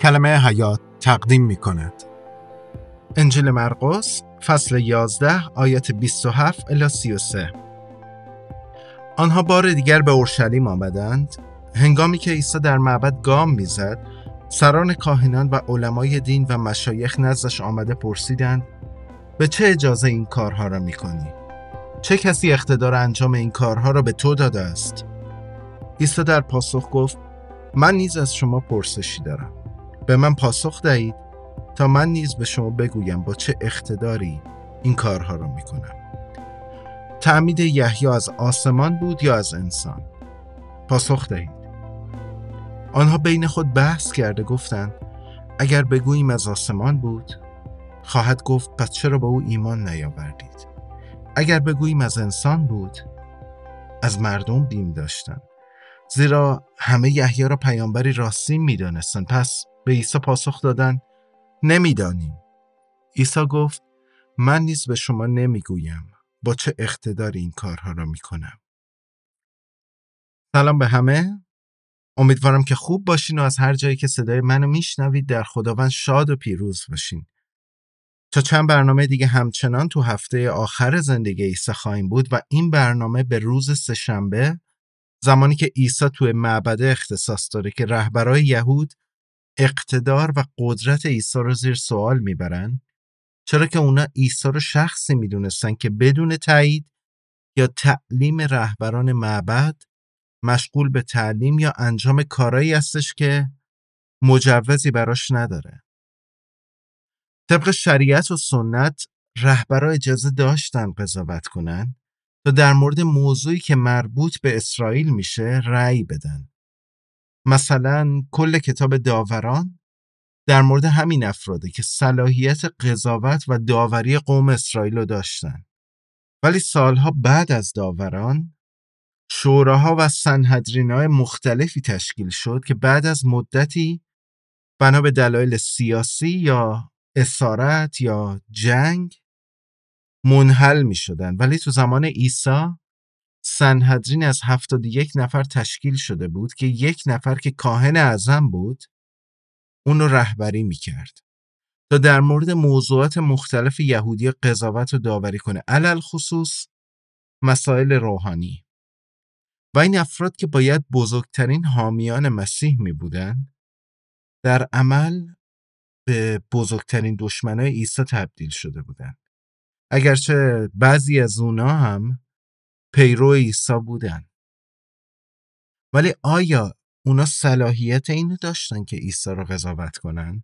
کلمه حیات تقدیم می کند. انجیل مرقس فصل 11 آیات 27 الی 33. آنها بار دیگر به اورشلیم آمدند. هنگامی که عیسی در معبد گام میزد، سران کاهنان و علمای دین و مشایخ نزدش آمده پرسیدند: به چه اجازه این کارها را میکنی؟ چه کسی اقتدار انجام این کارها را به تو داده است؟ عیسی در پاسخ گفت: من نیز از شما پرسشی دارم. به من پاسخ دهید تا من نیز به شما بگویم با چه اقتداری این کارها را میکنم. تعمید یحیی از آسمان بود یا از انسان؟ پاسخ دهید. آنها بین خود بحث کرده گفتند: اگر بگوییم از آسمان بود، خواهد گفت پس چرا به او ایمان نیاوردید؟ اگر بگوییم از انسان بود، از مردم بیم داشتند، زیرا همه یحیی را پیامبری راستین می‌دانستند. پس به عیسی پاسخ دادند: نمی‌دانیم. عیسی گفت: من نیز به شما نمیگویم با چه اقتداری این کارها را میکنم. سلام به همه. امیدوارم که خوب باشین و از هر جایی که صدای منو میشنوید در خداوند شاد و پیروز باشین. تا چند برنامه دیگه همچنان تو هفته آخر زندگی عیسی خواهیم بود و این برنامه به روز سه‌شنبه، زمانی که عیسی توی معبد اختصاص داره که رهبرای یهود اقتدار و قدرت عیسی رو زیر سوال میبرن، چرا که اونا عیسی رو شخصی میدونستن که بدون تایید یا تعلیم رهبران معبد مشغول به تعلیم یا انجام کارایی هستش که مجوزی براش نداره. طبق شریعت و سنت رهبرا اجازه داشتن قضاوت کنن تا در مورد موضوعی که مربوط به اسرائیل میشه رأی بدن. مثلا کل کتاب داوران در مورد همین افراده که صلاحیت قضاوت و داوری قوم اسرائیل رو داشتن. ولی سالها بعد از داوران شوراها و سنهدرین‌های مختلفی تشکیل شد که بعد از مدتی بنا به دلایل سیاسی یا اسارت یا جنگ منحل می شدن. ولی تو زمان عیسی سنهدرین از 71 نفر تشکیل شده بود که یک نفر که کاهن اعظم بود اون رو رهبری می کرد تا در مورد موضوعات مختلف یهودی قضاوت و داوری کنه، علل خصوص مسائل روحانی. و این افراد که باید بزرگترین حامیان مسیح می بودن، در عمل به بزرگترین دشمنای عیسی تبدیل شده بودن. اگرچه بعضی از اونا هم پیرو عیسی بودن. ولی آیا اونا صلاحیت اینو داشتن که عیسی رو قضاوت کنن؟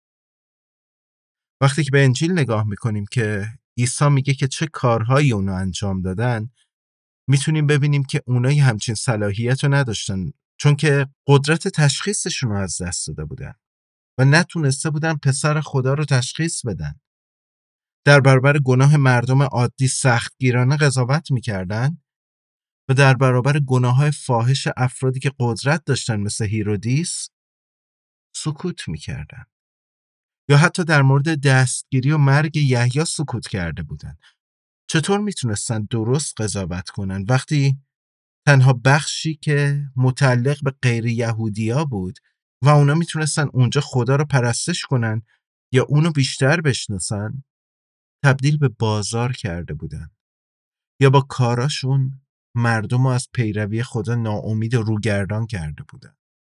وقتی که به انجیل نگاه میکنیم که عیسی میگه که چه کارهایی اونا انجام دادن، میتونیم ببینیم که اونایی همچین صلاحیت رو نداشتن، چون که قدرت تشخیصشون رو از دست داده بودن و نتونسته بودن پسر خدا رو تشخیص بدن. در برابر گناه مردم عادی سختگیرانه قضاوت میکردن و در برابر گناه‌های فاحش افرادی که قدرت داشتن مثل هیرودیس سکوت میکردن. یا حتی در مورد دستگیری و مرگ یحیی سکوت کرده بودن. چطور میتونستن درست قضاوت کنن وقتی تنها بخشی که متعلق به غیر یهودیا بود و اونا میتونستن اونجا خدا رو پرستش کنن یا اونو بیشتر بشناسن، تبدیل به بازار کرده بودن یا با کاراشون مردم رو از پیروی خدا ناامید و روگردان کرده بودن.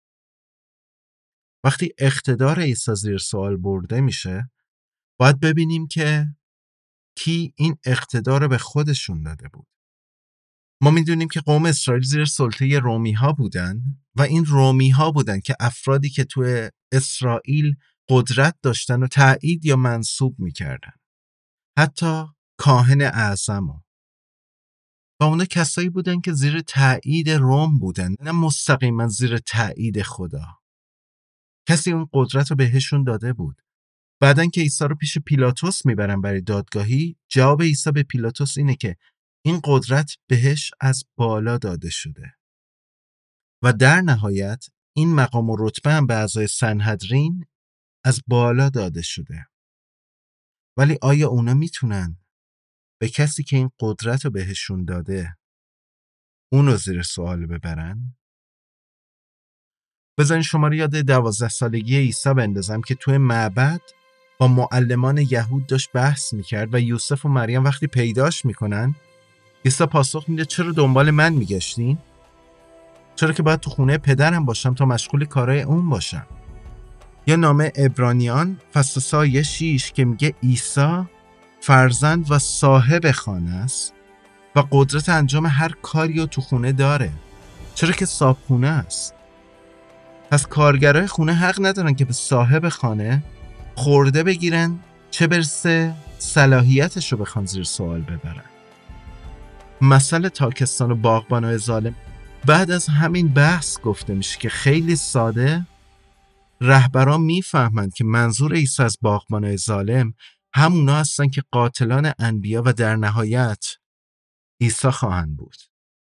وقتی اقتدار عیسی زیر سوال برده میشه، باید ببینیم که کی این اقتدار رو به خودشون داده بود. ما میدونیم که قوم اسرائیل زیر سلطه رومی ها بودن و این رومی ها بودن که افرادی که توی اسرائیل قدرت داشتن و تایید یا منصوب میکردن. حتی کاهن اعظم ها. و اونا کسایی بودن که زیر تایید روم بودن، نه مستقیما زیر تایید خدا. کسی اون قدرت رو بهشون داده بود. بعدن که عیسی رو پیش پیلاطس میبرن برای دادگاهی، جواب عیسی به پیلاطس اینه که این قدرت بهش از بالا داده شده. و در نهایت این مقام و رتبه هم به اعضای سنهدرین از بالا داده شده. ولی آیا اونا میتونن به کسی که این قدرت رو بهشون داده اونو زیر سوال ببرن؟ بذارین شما رو یاد 12 سالگی عیسی بندازم که توی معبد با معلمان یهود داشت بحث میکرد و یوسف و مریم وقتی پیداش میکنن، عیسی پاسخ میده چرا دنبال من میگشتین؟ چرا که باید تو خونه پدرم باشم تا مشغول کارهای اون باشم. یا نامه عبرانیان فصل 3 آیه 6 که میگه عیسی فرزند و صاحب خانه است و قدرت انجام هر کاری رو تو خونه داره، چرا که صاحب خونه است. پس کارگرای خونه حق ندارن که به صاحب خانه خورده بگیرن، چه برسه صلاحیتش رو بخوان زیر سوال ببرن. مثل تاکستان و باغبانای ظالم بعد از همین بحث گفته میشه که خیلی ساده رهبران میفهمند که منظور عیسی از باغبانای ظالم همونا هستن که قاتلان انبیا و در نهایت عیسی خواهند بود.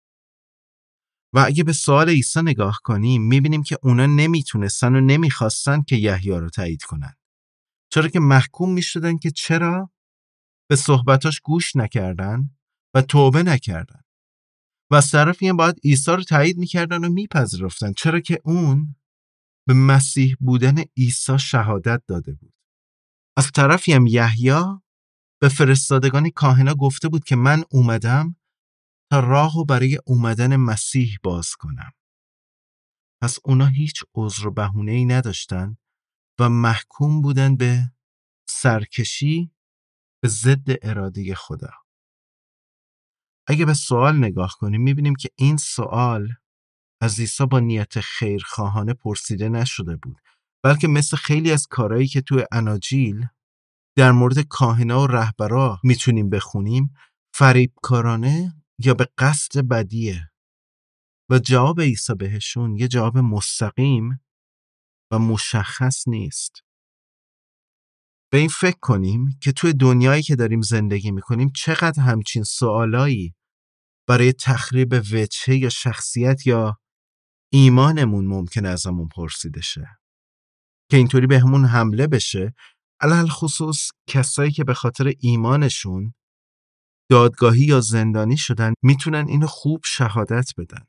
و اگه به سوال عیسی نگاه کنیم میبینیم که اونا نمیتونستن و نمیخواستن که یحیی رو تایید کنن، چرا که محکوم میشدن که چرا به صحبتاش گوش نکردن و توبه نکردن. و از طرفی هم باید عیسی رو تایید میکردن و میپذیرفتن، چرا که اون به مسیح بودن عیسی شهادت داده بود. از طرفی هم یحیی به فرستادگان کاهنا گفته بود که من اومدم تا راهو برای اومدن مسیح باز کنم. پس اونا هیچ عذر و بهونه‌ای نداشتن و محکوم بودن به سرکشی به ضد اراده خدا. اگه به سوال نگاه کنیم میبینیم که این سوال از عیسی با نیت خیرخواهانه پرسیده نشده بود، بلکه مثل خیلی از کارهایی که توی اناجیل در مورد کاهنا و رهبرا میتونیم بخونیم، فریبکارانه یا به قصد بدیه. و جواب عیسی بهشون یه جواب مستقیم و مشخص نیست. به این فکر کنیم که توی دنیایی که داریم زندگی میکنیم چقدر همچین سوالایی برای تخریب وجهه یا شخصیت یا ایمانمون ممکن ازمون پرسیده شه که اینطوری به همون حمله بشه، علل خصوص کسایی که به خاطر ایمانشون دادگاهی یا زندانی شدن میتونن اینو خوب شهادت بدن.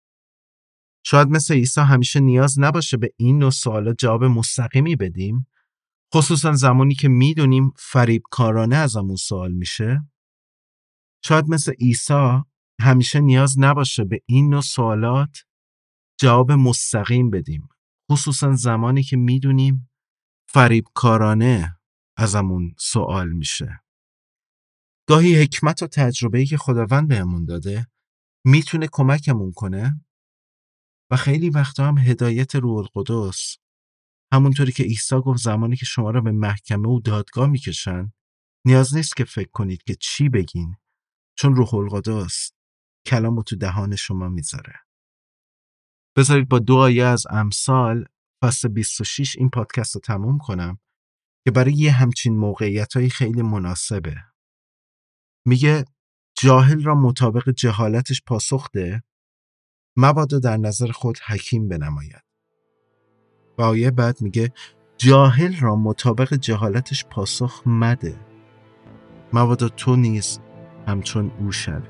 شاید مثل عیسی همیشه نیاز نباشه به این نوع سوالات جواب مستقیمی بدیم، خصوصا زمانی که میدونیم فریبکارانه ازمون سوال میشه. شاید مثل عیسی همیشه نیاز نباشه به این نوع سوالات جواب مستقیم بدیم، خصوصا زمانی که میدونیم فریبکارانه ازمون سوال میشه. گاهی حکمت و تجربه‌ای که خداوند بهمون داده میتونه کمکمون کنه و خیلی وقتا هم هدایت روح القدس، همونطوری که عیسی گفت زمانی که شما رو به محکمه و دادگاه میکشن نیاز نیست که فکر کنید که چی بگین، چون روح القدس کلامو تو دهان شما میذاره. بذارید با 2 آیه از امثال فصل 26 این پادکست رو تموم کنم که برای یه همچین موقعیتایی خیلی مناسبه. میگه جاهل را مطابق جهالتش پاسخ ده، مبادا در نظر خود حکیم بنماید. و آیه بعد میگه جاهل را مطابق جهالتش پاسخ مده، مبادا تو نیز همچون او شوی.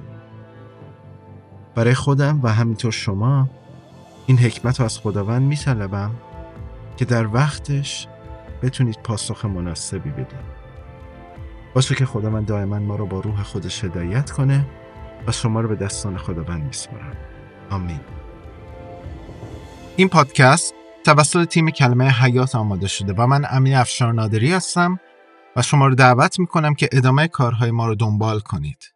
برای خودم و همینطور شما این حکمت رو از خداوند میطلبم که در وقتش بتونید پاسخ مناسبی بدید. باشه که خداوند دائما ما رو با روح خودش هدایت کنه و شما رو به دستان خداوند میسپارم. آمین. این پادکست توسط تیم کلمه حیات آماده شده و من امین افشار نادری هستم و شما رو دعوت میکنم که ادامه کارهای ما رو دنبال کنید.